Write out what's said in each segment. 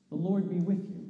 The Lord be with you.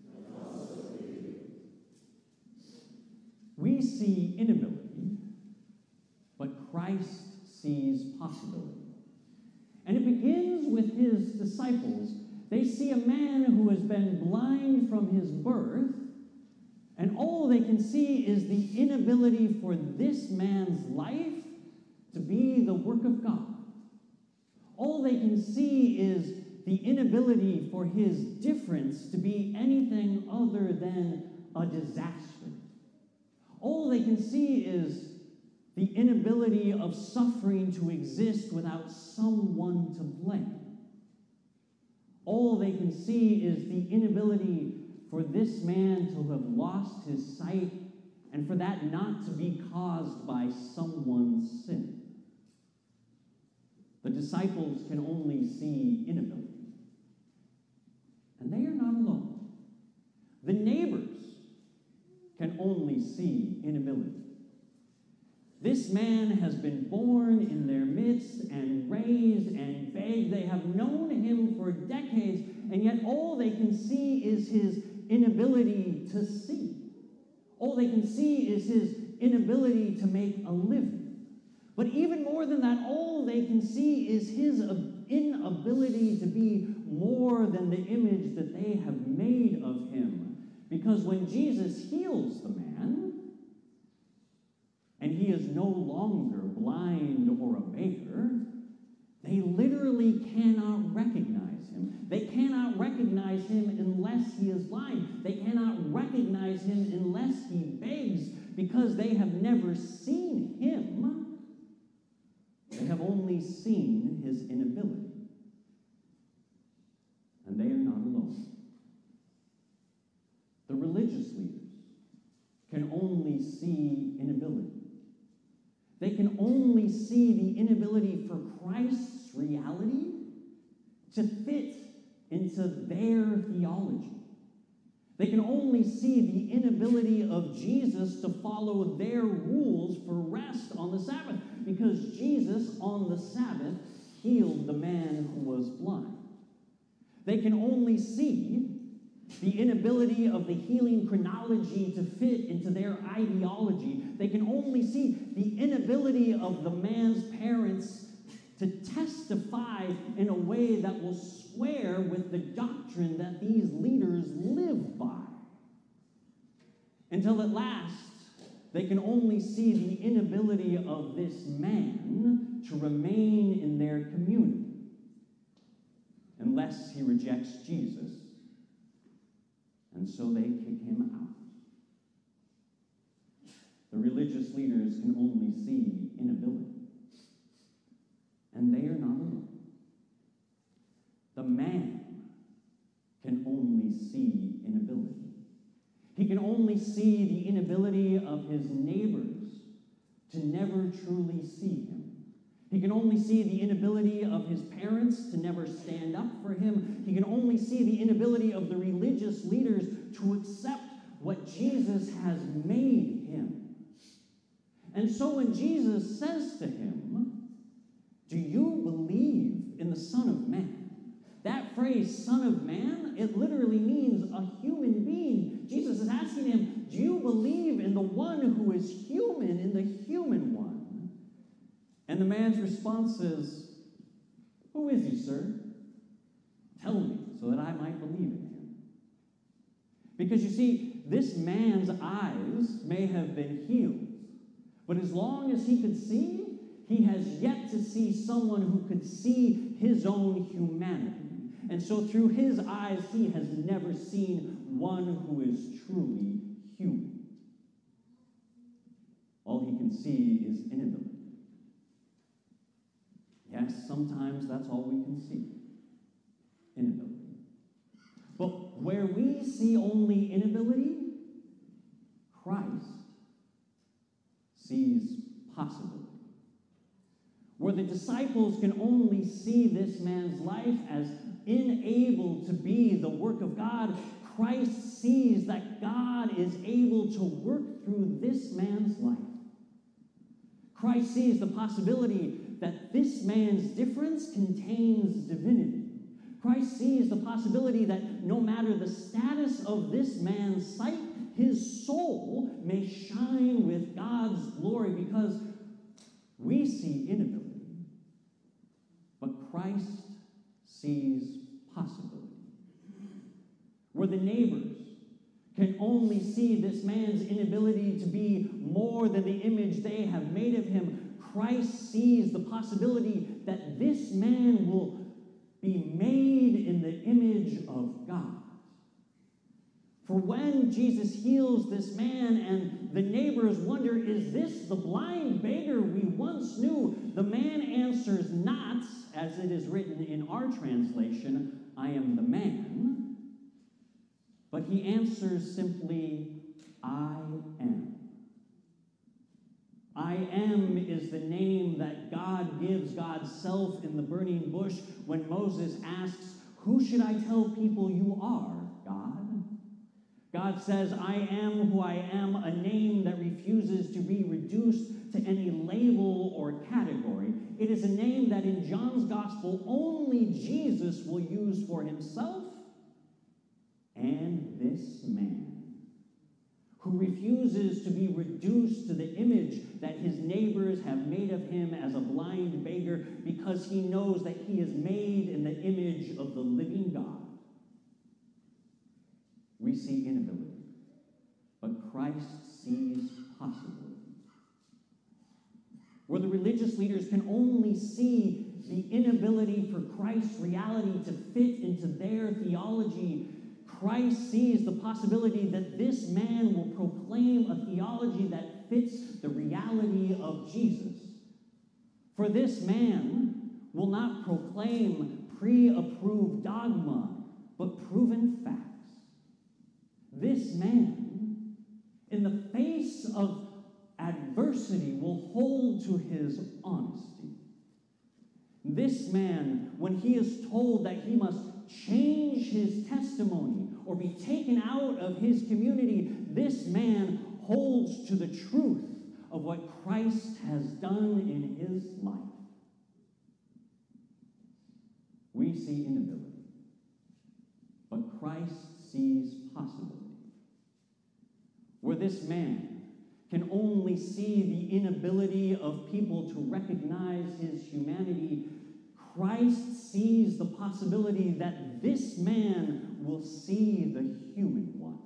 We see inability, but Christ sees possibility. And it begins with his disciples. They see a man who has been blind from his birth, and all they can see is the inability for this man's life to be the work of God. All they can see is the inability for his difference to be anything other than a disaster. All they can see is the inability of suffering to exist without someone to blame. All they can see is the inability for this man to have lost his sight and for that not to be caused by someone's sin. The disciples can only see inability. And they are not alone. The neighbors can only see inability. This man has been born in their midst and raised and begged. They have known him for decades, and yet all they can see is his inability to see. All they can see is his inability to make a living. But even more than that, all they can see is his inability to be more than the image that they have made of him. Because when Jesus heals the man, and he is no longer blind or a beggar, they literally cannot recognize him. They cannot recognize him unless he is blind. They cannot recognize him unless he begs, because they have never seen him. They have only seen his inability. And they are not alone. The religious leaders can only see inability. They can only see the inability for Christ's reality to fit into their theology. They can only see the inability of Jesus to follow their rules for rest on the Sabbath, because Jesus on the Sabbath healed the man who was blind. They can only see the inability of the healing chronology to fit into their ideology. They can only see the inability of the man's parents to testify in a way that will square with the doctrine that these leaders live by. Until at last, they can only see the inability of this man to remain in their community unless he rejects Jesus. And so they kick him out. The religious leaders can only see inability. And they are not alone. The man can only see inability. He can only see the inability of his neighbors to never truly see him. He can only see the inability of his parents to never stand up for him. He can only see the inability of the religious leaders to accept what Jesus has made him. And so when Jesus says to him, "Do you believe in the Son of Man?" That phrase, Son of Man, it literally means a human being. Jesus is asking him, do you believe in the one who is human, in the human one? And the man's response is, "Who is he, sir? Tell me, so that I might believe in him." Because you see, this man's eyes may have been healed, but as long as he could see, he has yet to see someone who could see his own humanity. And so through his eyes, he has never seen one who is truly human. All he can see is inability. Yes, sometimes that's all we can see. Inability. But where we see only inability, Christ sees possibility. Where the disciples can only see this man's life as unable to be the work of God, Christ sees that God is able to work through this man's life. Christ sees the possibility that this man's difference contains divinity. Christ sees the possibility that no matter the status of this man's sight, his soul may shine with God's glory, because we see inability, but Christ sees possibility. Where the neighbors can only see this man's inability to be more than the image they have made of him, Christ sees the possibility that this man will be made in the image of God. For when Jesus heals this man and the neighbors wonder, is this the blind beggar we once knew? The man answers not, as it is written in our translation, I am the man. But he answers simply, I am. I am is the name that God gives God's self in the burning bush when Moses asks, who should I tell people you are, God? God says, I am who I am, a name that refuses to be reduced to any label or category. It is a name that in John's gospel only Jesus will use for himself and this man, who refuses to be reduced to the image that his neighbors have made of him as a blind beggar, because he knows that he is made in the image of the living God. We see inability, but Christ sees possibility. Where the religious leaders can only see the inability for Christ's reality to fit into their theology, Christ sees the possibility that this man will proclaim a theology that fits the reality of Jesus. For this man will not proclaim pre-approved dogma, but proven facts. This man, in the face of adversity, will hold to his honesty. This man, when he is told that he must change his testimony or be taken out of his community, this man holds to the truth of what Christ has done in his life. We see inability, but Christ sees possibility. Where this man can only see the inability of people to recognize his humanity, Christ sees the possibility that this man will see the human one.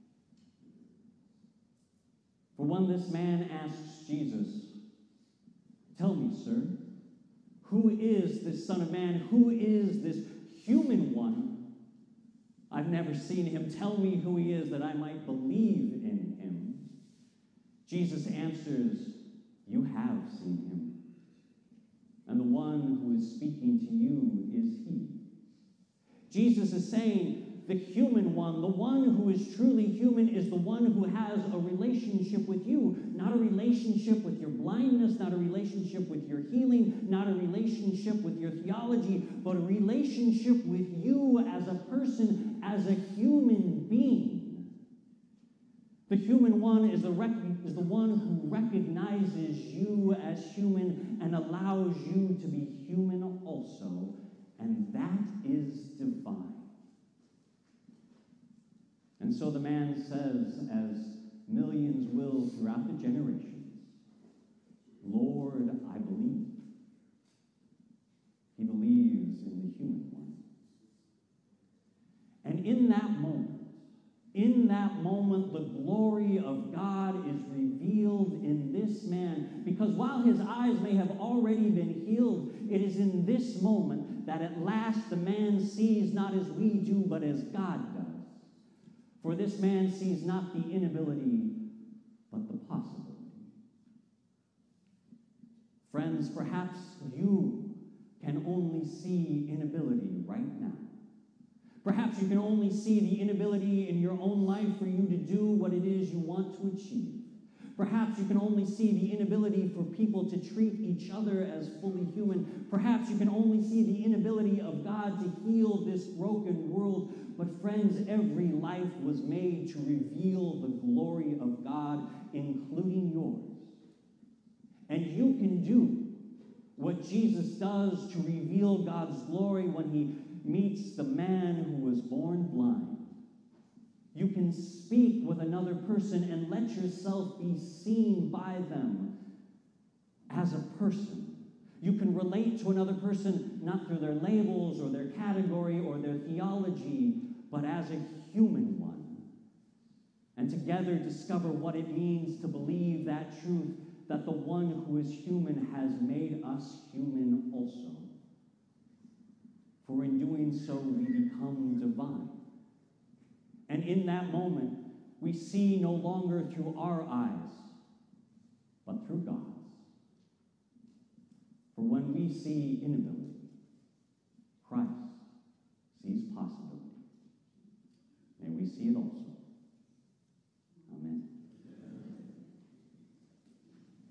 For when this man asks Jesus, tell me, sir, who is this Son of Man? Who is this human one? I've never seen him. Tell me who he is that I might believe in him. Jesus answers, you have seen him. And the one who is speaking to you is he. Jesus is saying, the human one, the one who is truly human, is the one who has a relationship with you. Not a relationship with your blindness, not a relationship with your healing, not a relationship with your theology, but a relationship with you as a person, as a human being. The human one is the one who recognizes you as human and allows you to be human also, and that is divine. And so the man says, as millions will throughout the generations, Lord, I believe. He believes in the human one. And in that moment, the glory of God is revealed in this man, because while his eyes may have already been healed, it is in this moment that at last the man sees not as we do, but as God does. For this man sees not the inability, but the possibility. Friends, perhaps you can only see inability right now. Perhaps you can only see the inability in your own life for you to do what it is you want to achieve. Perhaps you can only see the inability for people to treat each other as fully human. Perhaps you can only see the inability of God to heal this broken world. But friends, every life was made to reveal the glory of God, including yours. And you can do what Jesus does to reveal God's glory when he meets the man who was born blind. You can speak with another person and let yourself be seen by them as a person. You can relate to another person not through their labels or their category or their theology, but as a human one. And together discover what it means to believe that truth, that the one who is human has made us human also. For in doing so, we become divine. And in that moment, we see no longer through our eyes, but through God's. For when we see inability,